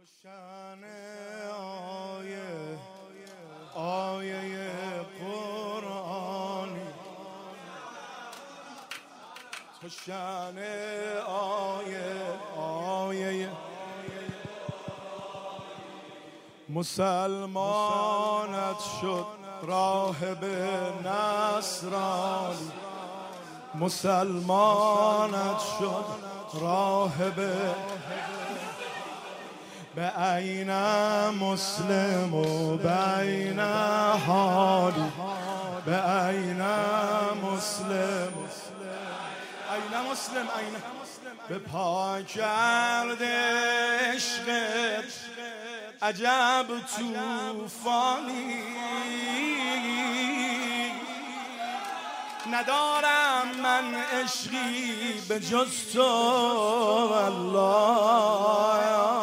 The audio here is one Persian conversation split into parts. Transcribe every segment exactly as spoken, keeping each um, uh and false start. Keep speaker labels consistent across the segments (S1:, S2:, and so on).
S1: شان آیه آیه قرآنی تو شان آیه آیه مسلمانت شد راهب نصرانی مسلمانت شد راهب بأين مسلم بين حالي بأين مسلم أين مسلم أين به پا کرده عشقت عجب طوفانی ندارم من عشقی به جز تو والله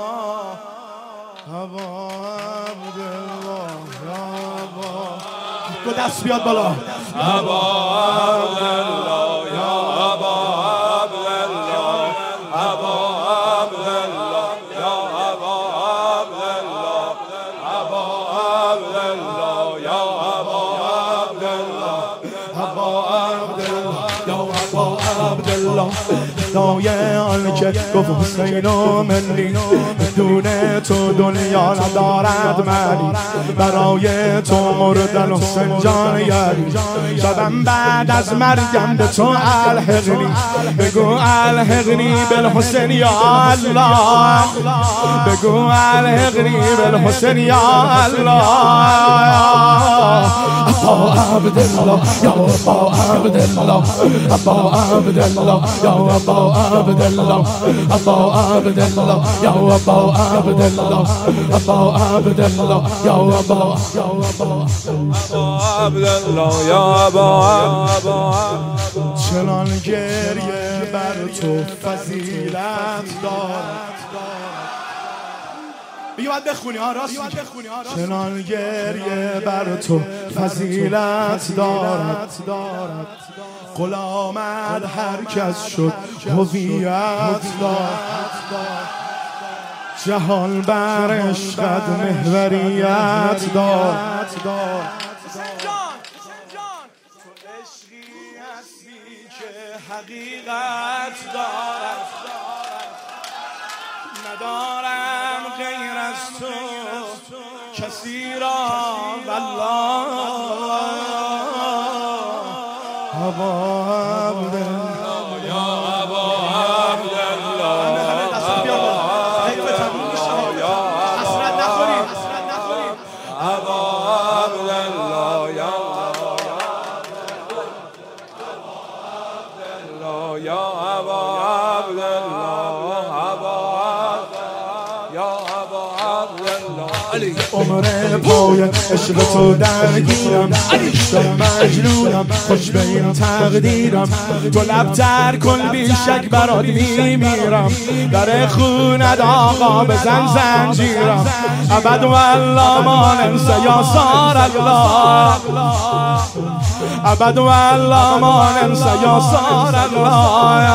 S1: هوا عبدالله هوا دو دست بیاد بالا هوا عبدالله یا هوا عبدالله هوا عبدالله یا هوا عبدالله هوا عبدالله یا هوا عبدالله هوا عبدالله یا هوا عبدالله دایه آن که گفت حسین و منی بدون تو دنیا ندارد معنی برای تو مردن حسین جان یاری شدم بعد از مرگم به تو الحقنی بگو الحقنی بالحسین یا الله بگو الحقنی بالحسین یا الله ابا عبدالله یا ابا عبدالله ابا عبدالله یا ابا عبدالله ابا عبدالله یا ابا عبدالله ابا عبدالله یا ابا عبدالله یا ابا چنان گریه بر تو فضیلت دارد بگی باید بخونی ها راست چنان گریه بر تو فضیلت دارد غلامت هر کس شد هویت دارد جهان بر عشقت محوریت دارد تو عشقی هستی که حقیقت دارد ندارم غیر از تو کسی را والله ابا عبدالله یا ابا عبدالله حسرت نخورید ابا عبدالله یا عبدالله یا ابا عبدالله ابا یا ابا عبدالله عمر پای عشق تو درگیرم دارم مجنونم خوش به این تقدیرم تو لب تر کن بیشک برات میمیرم در خونت آقا بزن زنجیرم ابد والله ما ننسى یا سار الله ابد والله ما ننسى یا سار الله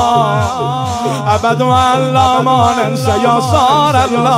S1: ابد والله ما ننسى یا سار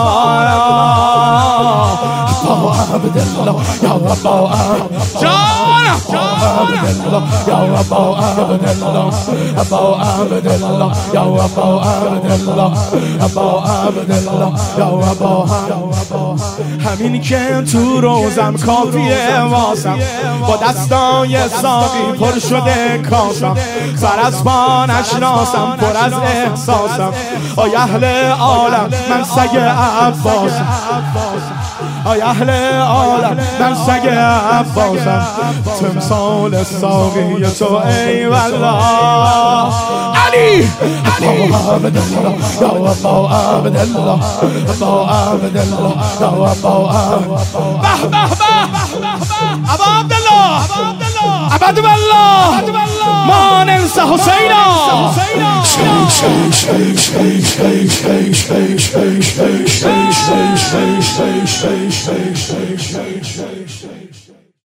S1: الله ابا عبدالله یا ابا جانا عبدالله یا ابا عبدالله ابا عبدالله یا ابا عبدالله ابا عبدالله یا ابا همین که تو روزم کافیه واسم با دستای ساقی پر شده کاسم سر از پا نشناسم پر از احساسم آی اهل عالم من سگ عباسم آی اهل عالم من سگ عباسم تمثال ساقی تو ای والله علی ابا عبدالله یا ابا عبدالله ابا عبدالله یا ابا به به به ابا عبدالله ابد والله ما ننسى حسینا Shay, shay, shay, shay, shay, shay, shay, shay, shay, shay, shay.